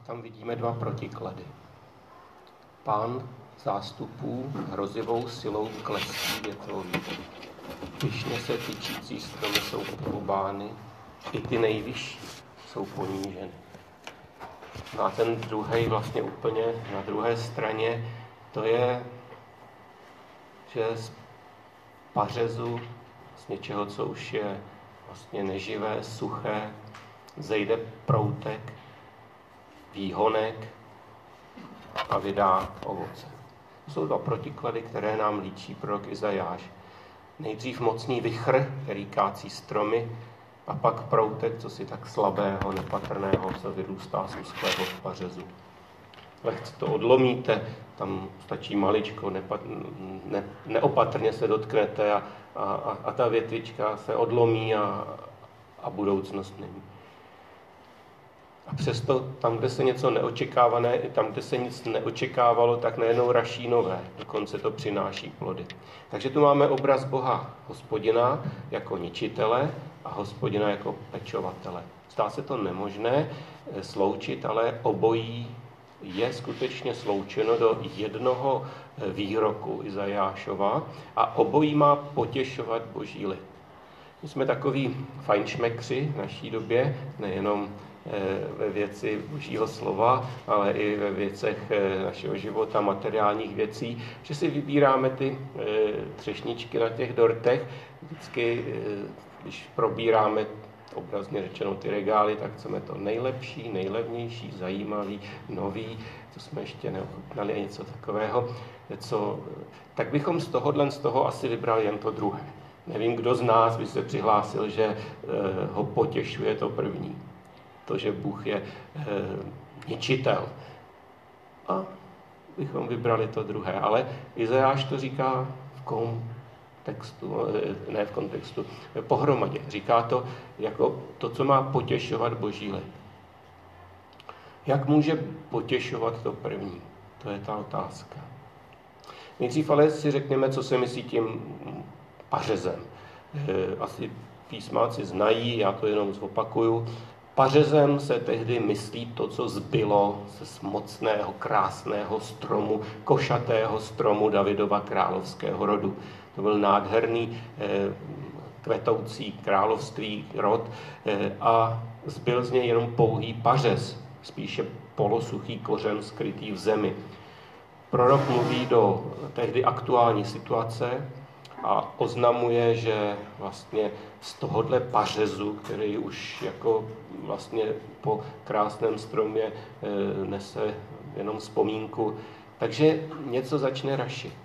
tam vidíme dva protiklady. Pán zástupů hrozivou silou klesí větvoví. Pyšně se tyčící stromy jsou obrubány, i ty nejvyšší jsou poníženy. No a ten druhej vlastně úplně na druhé straně, to je, že z pařezu, z něčeho, co už je vlastně neživé, suché, zejde proutek, výhonek a vydá ovoce. To jsou dva protiklady, které nám líčí prorok Izajáš. Nejdřív mocný vichr, který kácí stromy, a pak proutek, co si tak slabého, nepatrného, co vyrůstá z úzkého pařezu. Lehce to odlomíte, tam stačí maličko, neopatrně se dotknete a ta větvička se odlomí a budoucnost není. A přesto tam, kde se něco neočekávané, tam, kde se nic neočekávalo, tak najednou raší nové. Dokonce to přináší plody. Takže tu máme obraz Boha Hospodina jako ničitele a Hospodina jako pečovatele. Zdá se to nemožné sloučit, ale obojí je skutečně sloučeno do jednoho výroku Izajášova a obojí má potěšovat Boží lid. My jsme takoví fajnšmekři v naší době, nejenom ve věci Božího slova, ale i ve věcech našeho života, materiálních věcí, že si vybíráme ty třešničky na těch dortech. Vždycky, když probíráme obrazně řečeno ty regály, tak chceme to nejlepší, nejlevnější, zajímavý, nový, co jsme ještě neochutnali, něco takového. Tak bychom z toho asi vybrali jen to druhé. Nevím, kdo z nás by se přihlásil, že ho potěšuje to první. To, že Bůh je ničitel. A bychom vybrali to druhé. Ale Izajáš to říká v kontextu, pohromadě. Říká to jako to, co má potěšovat Boží lid. Jak může potěšovat to první? To je ta otázka. Nejdřív ale si řekněme, co se myslí tím pařezem. Asi písmáci znají, já to jenom zopakuju. Pařezem se tehdy myslí to, co zbylo ze mocného, krásného stromu, košatého stromu Davidova královského rodu. To byl nádherný kvetoucí království rod a zbyl z něj jenom pouhý pařez, spíše polosuchý kořen skrytý v zemi. Prorok mluví do tehdy aktuální situace a oznamuje, že vlastně z tohohle pařezu, který už jako vlastně po krásném stromě nese jenom vzpomínku, takže něco začne rašit.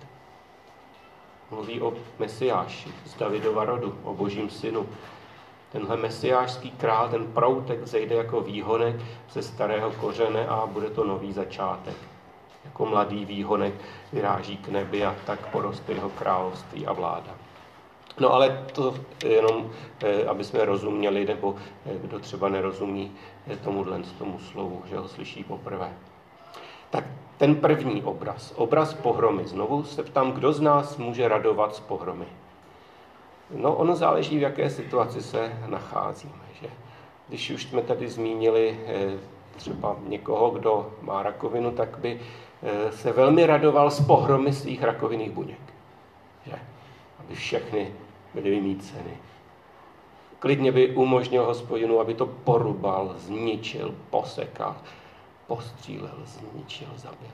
Mluví o Mesiáši z Davidova rodu, o Božím synu. Tenhle mesiášský král, ten proutek zejde jako výhonek ze starého kořene a bude to nový začátek. Jako mladý výhonek vyráží k nebi a tak poroste jeho království a vláda. No ale to jenom, aby jsme rozuměli, nebo kdo třeba nerozumí tomu slovu, že ho slyší poprvé. Tak ten první obraz pohromy. Znovu se ptám, kdo z nás může radovat z pohromy. No, ono záleží, v jaké situaci se nacházíme. Že? Když už jsme tady zmínili třeba někoho, kdo má rakovinu, tak by se velmi radoval z pohromy svých rakovinných buněk. Že? Aby všechny byly vymýceny. Klidně by umožnil Hospodinu, aby to porubal, zničil, posekal, postřílel, zničil, zabil.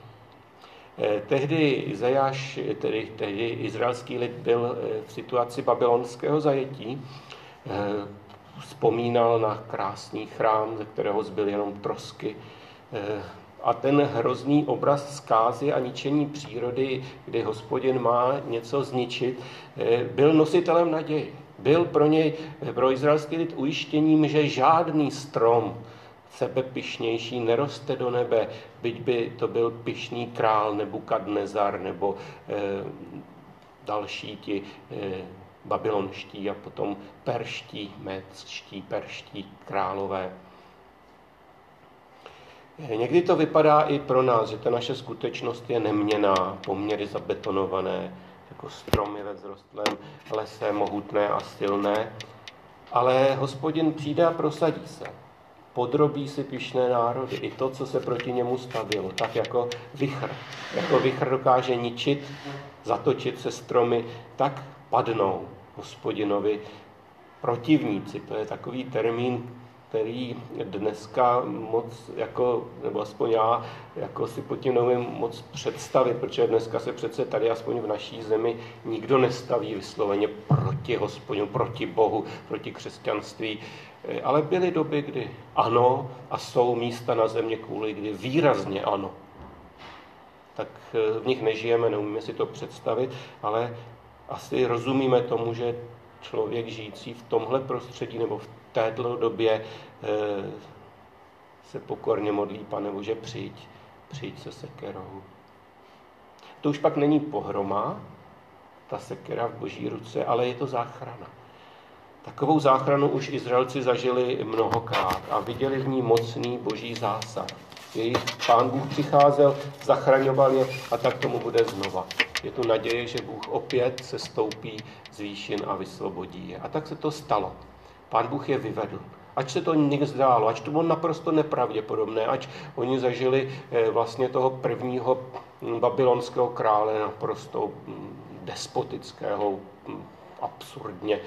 Tehdy Izajáš, tehdy izraelský lid byl v situaci babylonského zajetí. Vzpomínal na krásný chrám, ze kterého zbyly jenom trosky. A ten hrozný obraz zkázy a ničení přírody, kdy Hospodin má něco zničit, byl nositelem naděje. Byl pro izraelský lid ujištěním, že žádný strom sebepyšnější neroste do nebe, byť by to byl pyšný král Nebukadnezar nebo další ti babylonští a potom perští, médští, perští králové. Někdy to vypadá i pro nás, že ta naše skutečnost je neměnná, poměry zabetonované, jako stromy ve vzrostlém lese, mohutné a silné, ale Hospodin přijde a prosadí se. podrobí si pyšné národy, i to, co se proti němu stavilo, tak jako vichr. Jako vichr dokáže ničit, zatočit se stromy, tak padnou Hospodinovi protivníci. To je takový termín, který dneska moc, nebo aspoň já, si pod tím neumím moc představit, protože dneska se přece tady, aspoň v naší zemi, nikdo nestaví vysloveně proti Hospodinu, proti Bohu, proti křesťanství. Ale byly doby, kdy ano, a jsou místa na země kvůli, kdy výrazně ano. Tak v nich nežijeme, neumíme si to představit, ale asi rozumíme tomu, že člověk žijící v tomhle prostředí nebo v této době se pokorně modlí: Pane Bože, přijď se sekerou. To už pak není pohroma, ta sekera v Boží ruce, ale je to záchrana. Takovou záchranu už Izraelci zažili mnohokrát a viděli v ní mocný Boží zásah. Jejich Pán Bůh přicházel, zachraňoval je a tak tomu bude znova. Je tu naděje, že Bůh opět se stoupí z výšin a vysvobodí je. A tak se to stalo. Pán Bůh je vyvedl. Ač se to někdy zdálo, ač to bylo naprosto nepravděpodobné, ač oni zažili vlastně toho prvního babylonského krále naprosto despotického, absurdně,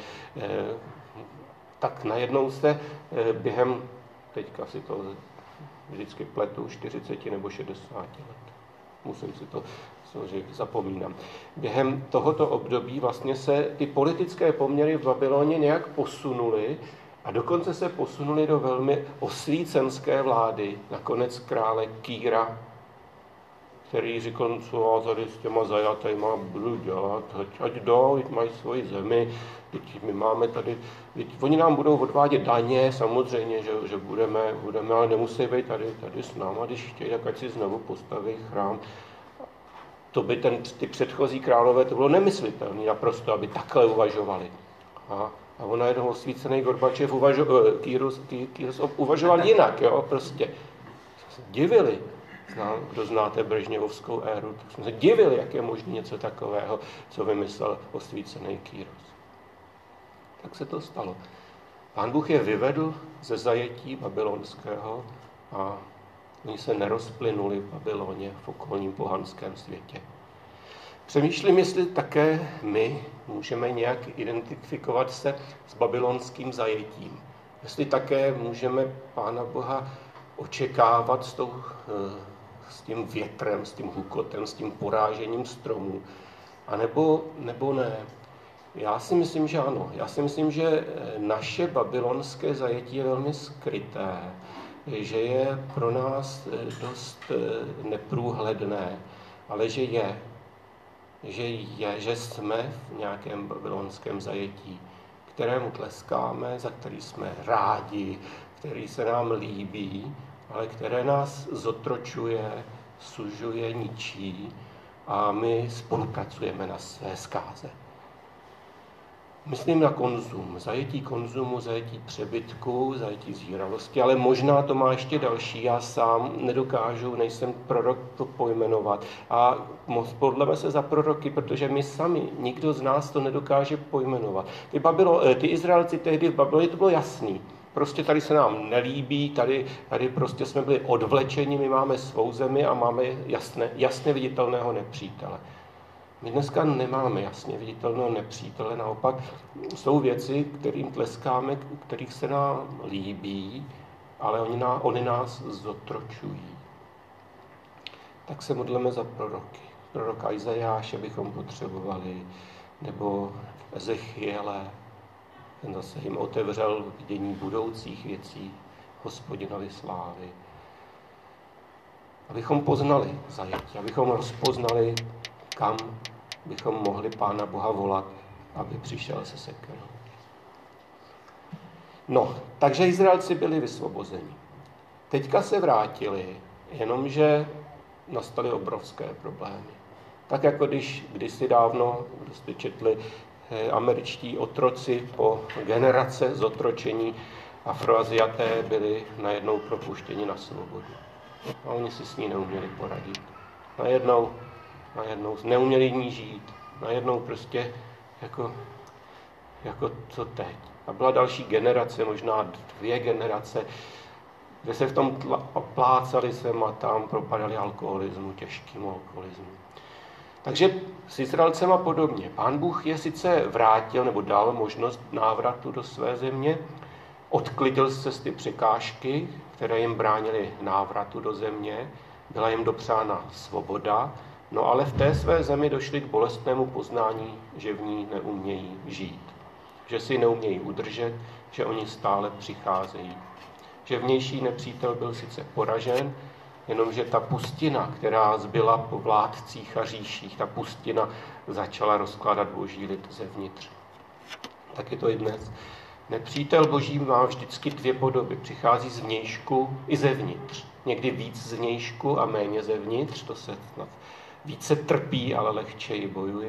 tak najednou se během, teďka si to vždycky pletu, 40 nebo 60 let. Musím si to samozřejmě zapomínám. Během tohoto období vlastně se ty politické poměry v Babyloně nějak posunuly a dokonce se posunuly do velmi osvícenské vlády. Nakonec krále Kýra, který říkal, co já tady s těma zajatejma budu dělat, ať jdou, mají svoji zemi, teď my máme tady, oni nám budou odvádět daně, samozřejmě, že budeme, ale nemusí být tady s náma, když chtějí, tak ať si znovu postaví chrám. To by ty předchozí králové, to bylo nemyslitelné naprosto, aby takhle uvažovali. A ona jednou osvícený Gorbačev uvažoval jinak, jo, prostě. Se divili. Kdo znáte Brežněvovskou éru, tak jsme se divili, jak je možné něco takového, co vymyslel osvícený Kýros. Tak se to stalo. Pán Bůh je vyvedl ze zajetí babylonského a oni se nerozplynuli v Babyloně, v okolním pohanském světě. Přemýšlím, jestli také my můžeme nějak identifikovat se s babylonským zajetím. Jestli také můžeme Pána Boha očekávat s tím větrem, s tím hukotem, s tím porážením stromů. A nebo ne. Já si myslím, že ano. Já si myslím, že naše babylonské zajetí je velmi skryté, že je pro nás dost neprůhledné, ale že jsme v nějakém babylonském zajetí, kterému tleskáme, za který jsme rádi, který se nám líbí, ale které nás zotročuje, sužuje, ničí a my spolupracujeme na své zkáze. Myslím na konzum, zajetí konzumu, zajetí přebytku, zajetí zíralosti, ale možná to má ještě další. Já sám nedokážu, nejsem prorok, to pojmenovat. A podleme se za proroky, protože my sami, nikdo z nás to nedokáže pojmenovat. Ty Izraelci tehdy v Babyloně, to bylo jasný. Prostě tady se nám nelíbí, tady prostě jsme byli odvlečeni, my máme svou zemi a máme jasně viditelného nepřítele. My dneska nemáme jasně viditelného nepřítele, naopak jsou věci, kterým tleskáme, kterých se nám líbí, ale oni nás zotročují. Tak se modleme za proroky. Proroka Izajáše bychom potřebovali, nebo Ezechiele, ten zase jim otevřel vidění budoucích věcí, Hospodinovy slávy. Abychom poznali zajetí, abychom rozpoznali, kam bychom mohli Pána Boha volat, aby přišel se sekerou. No, takže Izraelci byli vysvobozeni. Teďka se vrátili, jenomže nastaly obrovské problémy. Tak jako když kdysi dávno, kdo jste četli, američtí otroci po generace zotročení Afroaziaté byli najednou propuštěni na svobodu. A oni si s ní neuměli poradit. Najednou neuměli ní žít. Najednou prostě jako co teď. A byla další generace, možná 2 generace kde se v tom oplácali sem a tam, propadali alkoholismu, těžkému alkoholismu. Takže s Izraelcema podobně. Pán Bůh je sice vrátil nebo dal možnost návratu do své země, odklidil z cesty překážky, které jim bránily návratu do země, byla jim dopřána svoboda, no ale v té své zemi došli k bolestnému poznání, že v ní neumějí žít, že si neumějí udržet, že oni stále přicházejí. Že vnější nepřítel byl sice poražen, jenomže ta pustina, která zbyla po vládcích a říších, ta pustina začala rozkládat boží lid zevnitř. Tak je to i dnes. Nepřítel boží má vždycky dvě podoby. Přichází zvnějšku i zevnitř. Někdy víc zvnějšku a méně zevnitř, to se snad více trpí, ale lehčeji bojuje.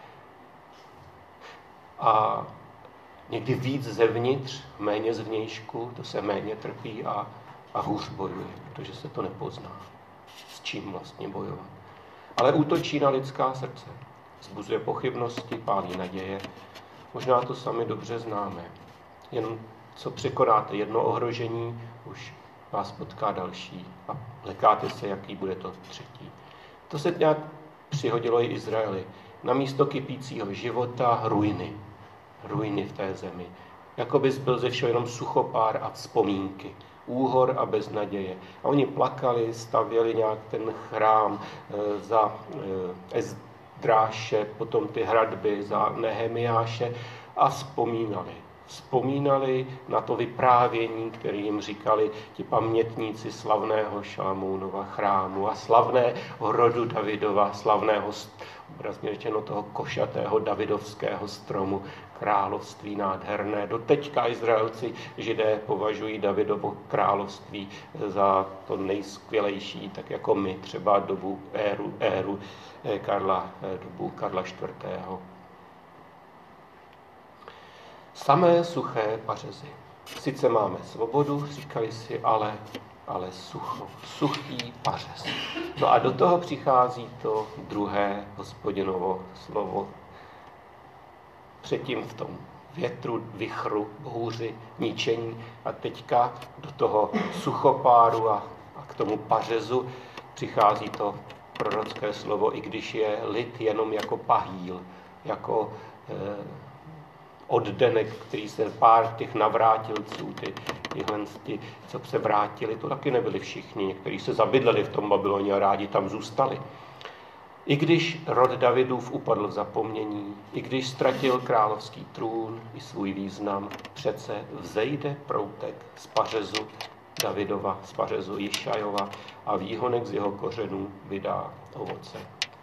A někdy víc zevnitř, méně zvnějšku, to se méně trpí a hůř bojuje, protože se to nepozná, s čím vlastně bojovat. Ale útočí na lidská srdce, vzbuzuje pochybnosti, pálí naděje. Možná to sami dobře známe. Jen co překonáte jedno ohrožení, už vás potká další a lekáte se, jaký bude to třetí. To se nějak přihodilo i Izraeli. Na místo kypícího života ruiny v té zemi. Jakoby byl ze všeho jenom suchopár a vzpomínky. Úhor a beznaděje. A oni plakali, stavěli nějak ten chrám za Ezdráše, potom ty hradby za Nehemiáše a vzpomínali na to vyprávění, které jim říkali ti pamětníci slavného Šalamounova chrámu a slavného rodu Davidova, slavného, obrazně řečeno, toho košatého davidovského stromu, království nádherné. Doteďka Izraelci, Židé, považují Davidovo království za to nejskvělejší, tak jako my, třeba dobu éru dobu Karla IV. Samé suché pařezy. Sice máme svobodu, říkali si, ale suchý pařez. No a do toho přichází to druhé Hospodinovo slovo. Předtím v tom větru, vichru, bouři, ničení a teďka do toho suchopáru a k tomu pařezu přichází to prorocké slovo, i když je lid jenom jako pahýl, jako oddenek, který se pár těch navrátilců, tyhle, co se vrátili, to taky nebyli všichni. Někteří se zabydleli v tom Babyloně a rádi tam zůstali. I když rod Davidův upadl v zapomnění, i když ztratil královský trůn i svůj význam, přece vzejde proutek z pařezu Davidova, z pařezu Jišajova a výhonek z jeho kořenů vydá ovoce.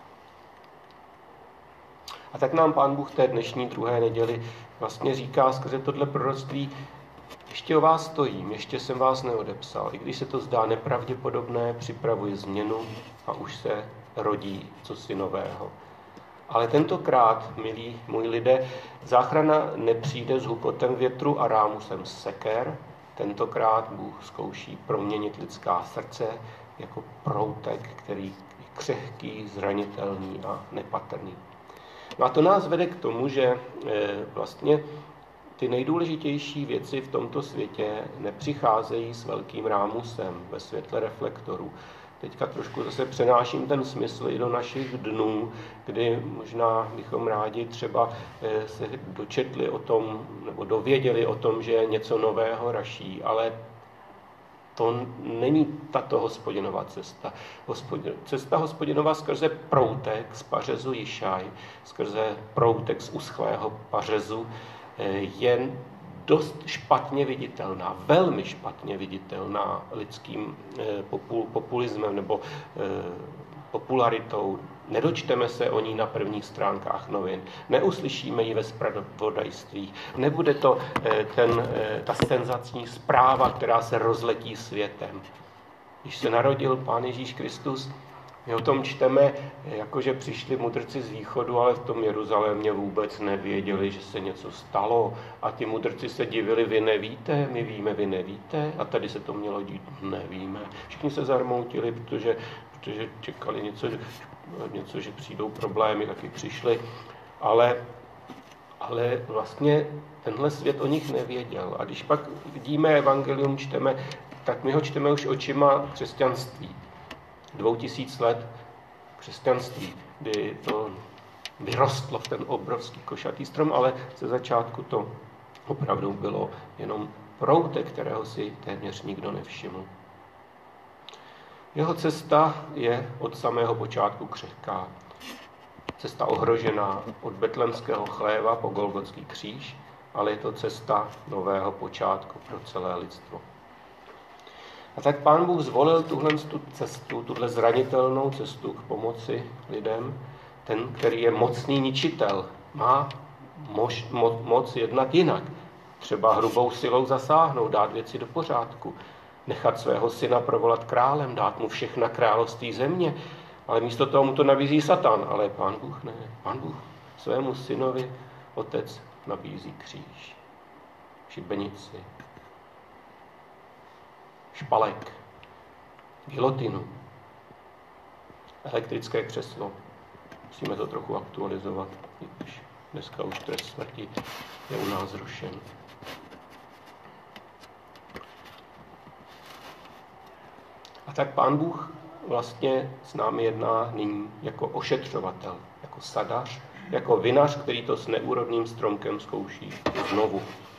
A tak nám Pán Bůh té dnešní druhé neděli vlastně říká skrze tohle proroctví, ještě o vás stojím, ještě jsem vás neodepsal. I když se to zdá nepravděpodobné, připravuji změnu a už se rodí cosi nového. Ale tentokrát, milí moji lidé, záchrana nepřijde s hukotem větru a rámusem seker. Tentokrát Bůh zkouší proměnit lidská srdce jako proutek, který je křehký, zranitelný a nepatrný. No a to nás vede k tomu, že vlastně ty nejdůležitější věci v tomto světě nepřicházejí s velkým rámusem ve světle reflektorů. Teďka trošku zase přenáším ten smysl i do našich dnů, kdy možná bychom rádi třeba se dočetli o tom, nebo dověděli o tom, že něco nového raší, ale to není tato Hospodinova cesta. Cesta Hospodinova skrze proutek z pařezu Jišaj, skrze proutek z uschlého pařezu je dost špatně viditelná, velmi špatně viditelná lidským populismem nebo popularitou. Nedočteme se o ní na prvních stránkách novin, neuslyšíme ji ve zpravodajství. Nebude to ta senzační zpráva, která se rozletí světem. Když se narodil Pán Ježíš Kristus, my o tom čteme, jakože přišli mudrci z východu, ale v tom Jeruzalémě vůbec nevěděli, že se něco stalo. A ti mudrci se divili, vy nevíte, my víme, vy nevíte. A tady se to mělo dít, nevíme. Všichni se zarmoutili, protože čekali něco, že přijdou problémy, taky přišli. Ale vlastně tenhle svět o nich nevěděl. A když pak vidíme evangelium, čteme, tak my ho čteme už očima křesťanství. 2000 let křesťanství, kdy to vyrostlo v ten obrovský košatý strom, ale ze začátku to opravdu bylo jenom proutek, kterého si téměř nikdo nevšiml. Jeho cesta je od samého počátku křehká. Cesta ohrožená od betlemského chléva po Golgotský kříž, ale je to cesta nového počátku pro celé lidstvo. A tak Pán Bůh zvolil tuhle zranitelnou cestu k pomoci lidem, ten, který je mocný ničitel, má moc jednat jinak. Třeba hrubou silou zasáhnout, dát věci do pořádku, nechat svého syna provolat králem, dát mu všechna království země, ale místo toho mu to nabízí Satan, ale Pán Bůh ne. Pán Bůh svému synovi otec nabízí kříž, šibenici, špalek, gilotinu, elektrické křeslo. Musíme to trochu aktualizovat, když dneska už trest smrti je u nás zrušen. A tak Pán Bůh vlastně s námi jedná nyní jako ošetřovatel, jako sadař, jako vinař, který to s neúrodným stromkem zkouší znovu.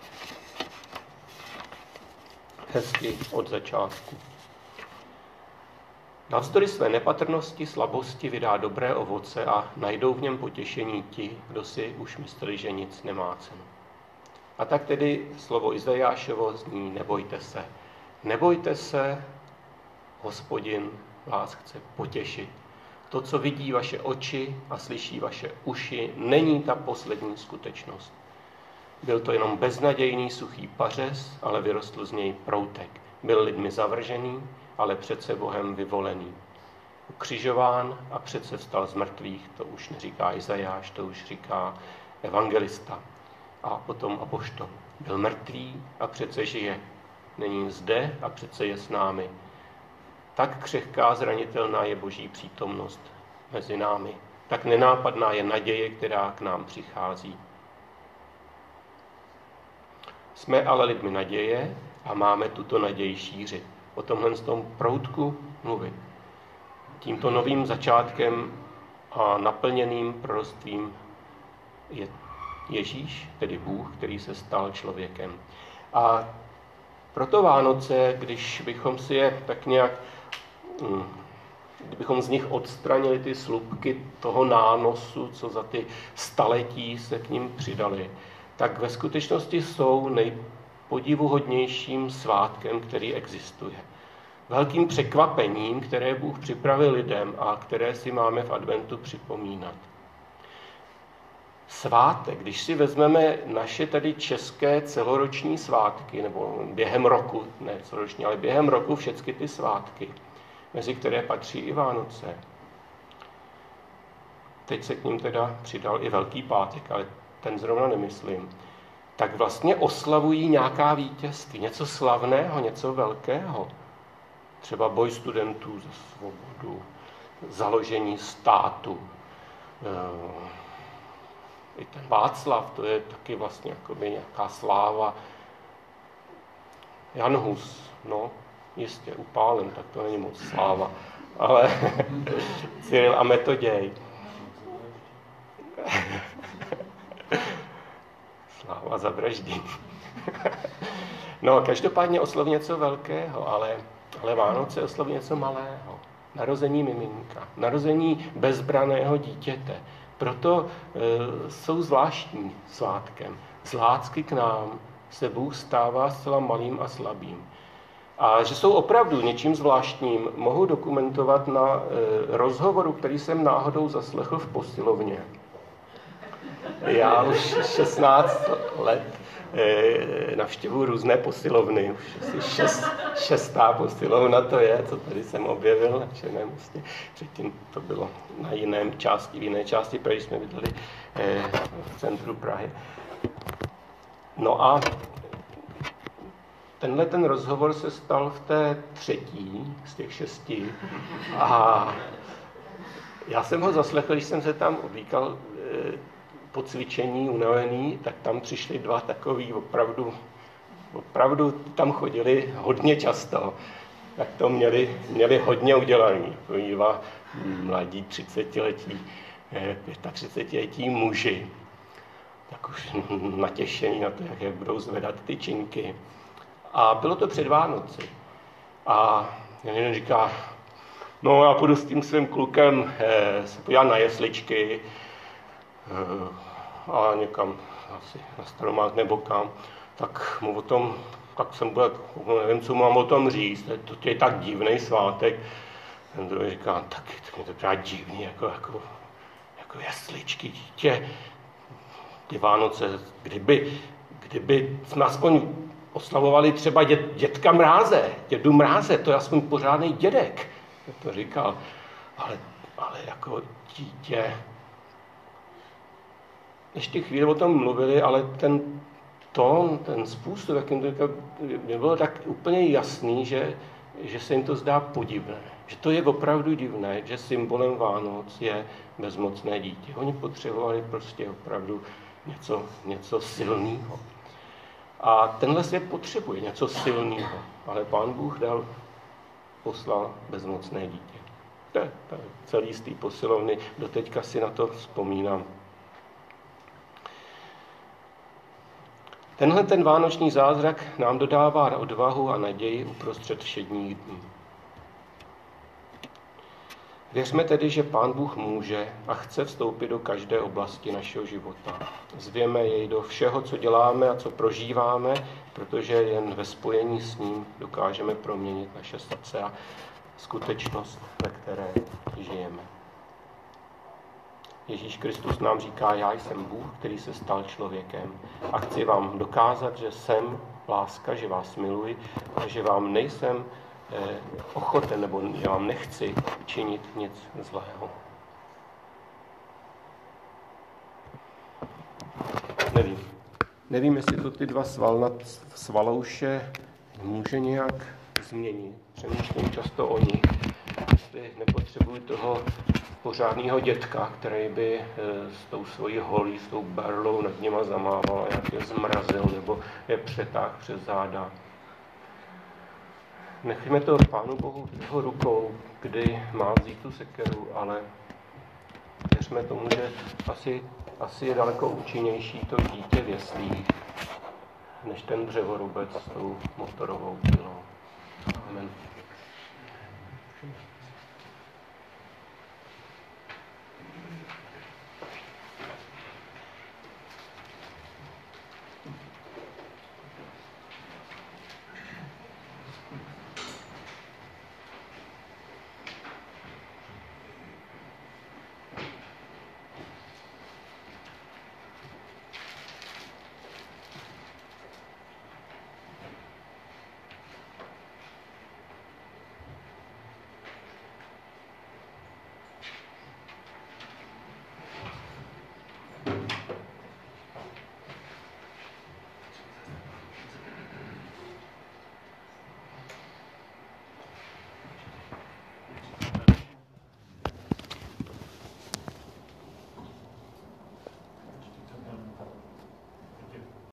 Hezky od začátku. Navzdory své nepatrnosti, slabosti vydá dobré ovoce a najdou v něm potěšení ti, kdo si už mysleli, že nic nemá cenu. A tak tedy slovo Izajášovo zní: nebojte se. Nebojte se, Hospodin vás chce potěšit. To, co vidí vaše oči a slyší vaše uši, není ta poslední skutečnost. Byl to jenom beznadějný suchý pařez, ale vyrostl z něj proutek. Byl lidmi zavržený, ale přece Bohem vyvolený. Ukřižován a přece vstal z mrtvých, to už neříká Izajáš, to už říká evangelista. A potom apoštol. Byl mrtvý a přece žije. Není zde a přece je s námi. Tak křehká, zranitelná je Boží přítomnost mezi námi. Tak nenápadná je naděje, která k nám přichází. Jsme ale lidmi naděje a máme tuto naději šířit. O tomhle tom proudku mluvit. Tímto novým začátkem a naplněným proroctvím je Ježíš, tedy Bůh, který se stal člověkem. A proto Vánoce, když bychom si je tak nějak, kdybychom z nich odstranili ty slupky toho nánosu, co za ty staletí se k ním přidali, tak ve skutečnosti jsou nejpodivuhodnějším svátkem, který existuje. Velkým překvapením, které Bůh připravil lidem a které si máme v adventu připomínat. Svátek, když si vezmeme naše tady české celoroční svátky, nebo během roku, ne celoroční, ale během roku všechny ty svátky, mezi které patří i Vánoce. Teď se k ním teda přidal i Velký pátek, ale ten zrovna nemyslím. Tak vlastně oslavují nějaká vítězství, něco slavného, něco velkého. Třeba boj studentů za svobodu, založení státu. I ten Václav, to je taky vlastně jakoby nějaká sláva. Jan Hus, no, jistě, upálen, tak to není moc sláva. Ale Cyril a Metoděj. Sláva za vraždění. No, každopádně osloví něco velkého, ale Vánoce osloví něco malého. Narození miminka, narození bezbraného dítěte. Proto jsou zvláštní svátkem. Z lásky k nám se Bůh stává zcela malým a slabým. A že jsou opravdu něčím zvláštním, mohu dokumentovat na rozhovoru, který jsem náhodou zaslechl v posilovně. Já už 16 let navštěvuji různé posilovny. Už asi šestá posilovna to je, co tady jsem objevil na Černém Mostě. Předtím to bylo na v jiné části Prahy, jsme bydleli v centru Prahy. No a ten rozhovor se stal v té třetí z těch 6. A já jsem ho zaslechl, když jsem se tam oblíkal po cvičení unavený, tak tam přišli 2 takový opravdu opravdu tam chodili hodně často, tak to měli hodně udělaný. Dva mladí 30letí, 35letí muži, tak už natěšení na to, jak budou zvedat ty činky. A bylo to před Vánoci. A jeden říká, no já půjdu s tím svým klukem se podívat na jesličky a někam asi na Staromák nebo kam, tak mu o tom, tak jsem byl, nevím, co mám o tom říct, to je tak divný svátek. Ten druhý říká, tak mě to právě divný, jako jesličky, dítě, ty Vánoce, kdyby jsme aspoň oslavovali třeba dětka Mráze, dědu Mráze, to je aspoň pořádný dědek. To říkal, ale jako dítě. Ještě chvíli o tom mluvili, ale ten tón, ten způsob, jak jim to říkal, bylo tak úplně jasný, že se jim to zdá podivné. Že to je opravdu divné, že symbolem Vánoc je bezmocné dítě. Oni potřebovali prostě opravdu něco silného. A tenhle svět potřebuje něco silného, ale Pán Bůh poslal bezmocné dítě. To je celý z té posilovny, doteďka si na to vzpomínám. Tenhle ten vánoční zázrak nám dodává odvahu a naději uprostřed všedních dní. Věřme tedy, že Pán Bůh může a chce vstoupit do každé oblasti našeho života. Zvěme jej do všeho, co děláme a co prožíváme, protože jen ve spojení s ním dokážeme proměnit naše srdce a skutečnost, ve které žijeme. Ježíš Kristus nám říká, já jsem Bůh, který se stal člověkem a chci vám dokázat, že jsem láska, že vás miluji a že vám nejsem ochoten, nebo že vám nechci činit nic zlého. Nevím, jestli to ty dva svalouše může nějak změnit. Přemýšlím často o nich. Jestli nepotřebuji toho pořádného dětka, který by s tou svojí holí, s tou berlou nad nima zamával, jak je zmrazil, nebo je přetáhl přes záda. Nechme to Pánu Bohu v jeho rukou, kdy má vzít tu sekeru, ale věřme tomu, že asi je daleko účinnější to dítě v jeslích, než ten dřevorubec s tou motorovou pilou. Amen.